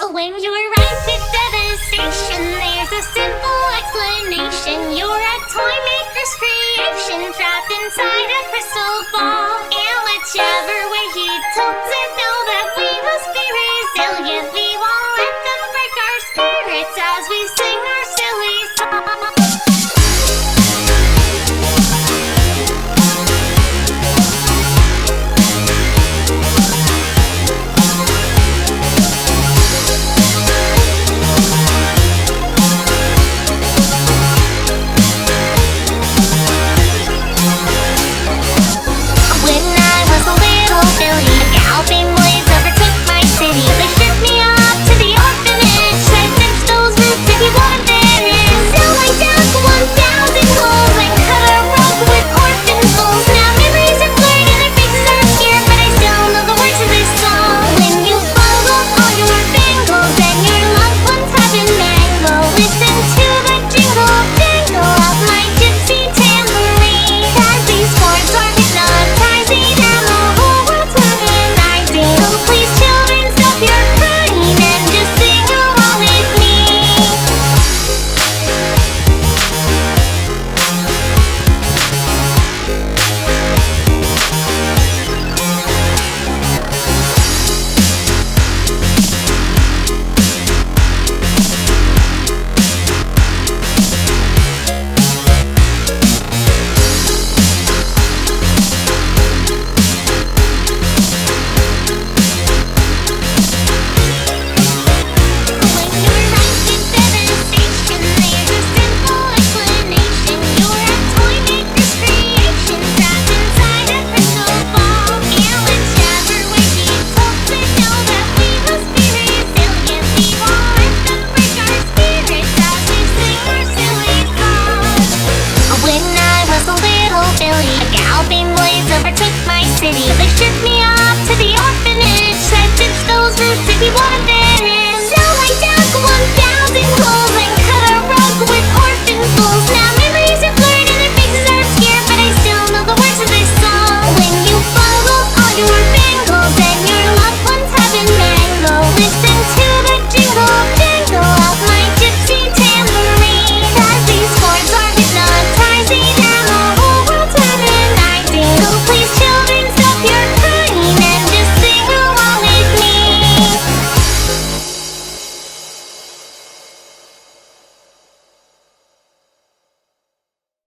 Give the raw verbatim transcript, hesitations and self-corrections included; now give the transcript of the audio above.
When you arrive at devastation, there's a simple explanation. You're a toy maker's creation, trapped inside a crystal ball. And whichever way he tilts it, know that we must be resilient. We won't let them break our spirits as we sing our silly song. A galloping blaze overtook my city. They shipped me off to the orphanage, said ditch those roots if you want them.